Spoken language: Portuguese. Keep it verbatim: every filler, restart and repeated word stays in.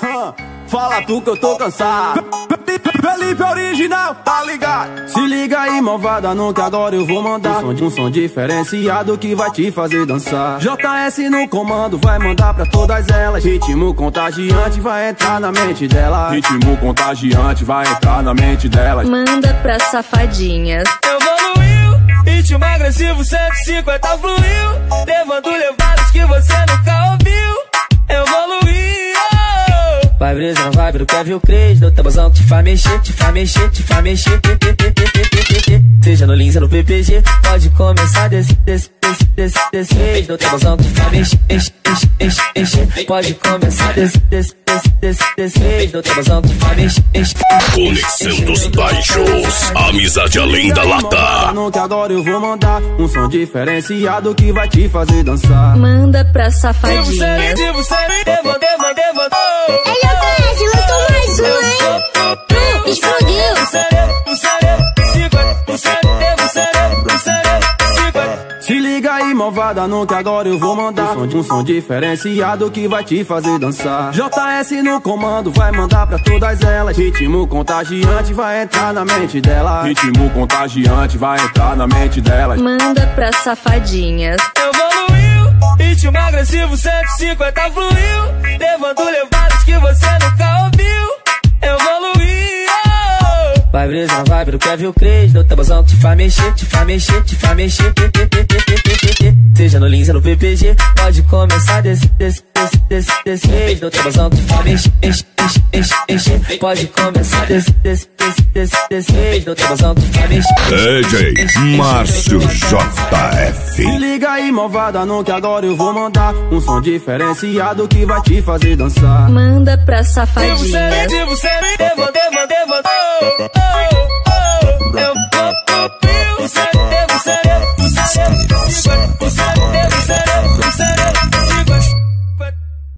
Fala tu que eu tô cansado. Felipe original, tá ligado? Se liga aí, malvada, nunca agora eu vou mandar um som, um som diferenciado que vai te fazer dançar. J S no comando, vai mandar pra todas elas. Ritmo contagiante vai entrar na mente delas. Ritmo contagiante vai entrar na mente delas. Manda pra safadinhas. Evoluiu, ritmo agressivo cento e cinquenta fluiu, levando levadas que você nunca ouviu. Evoluiu. Vai brisa, não vai, quer ver o Cres, no tabuzão que te faz mexer, te faz mexer, te faz mexer. Seja no Lins ou no P P G, pode começar desse, desse, desse, desse, desse Cres, no tabuzão que te faz mexer, mexer, mexer, mexer. Pode começar desse, desse, desse, desse, desse Cres, no tabuzão que te faz mexer, mexer. Conexão dos baixos, amizade além da lata. Que agora eu vou mandar um som diferenciado que vai te fazer dançar. Manda pra safadinhas. Ele oferece, lançou mais um, hein? Explodiu. Se liga aí, malvada, nunca agora eu vou mandar um som, um som diferenciado que vai te fazer dançar. J S no comando, vai mandar pra todas elas. Ritmo contagiante vai entrar na mente delas. Ritmo contagiante vai entrar na mente delas. Manda pra safadinhas. Evoluiu, ritmo agressivo cento e cinquenta fluiu, levando levadas que você nunca ouviu. Evoluiu. Vai brisa, não vai, quer ver o Cres, no tabuzão que te faz mexer, te faz mexer, te faz mexer. Seja no Lins ou no P P G, pode começar desse, desse, desse, desse, desse Cres, no tabuzão que te faz mexer, mexer, mexer, mexer. Pode começar desse, desse, desse, desse, desse Cres, no tabuzão que te faz mexer. D J Márcio J F. Se liga aí, malvada, nunca agora eu vou mandar um som diferenciado que vai te fazer dançar. Manda pra safadinhas.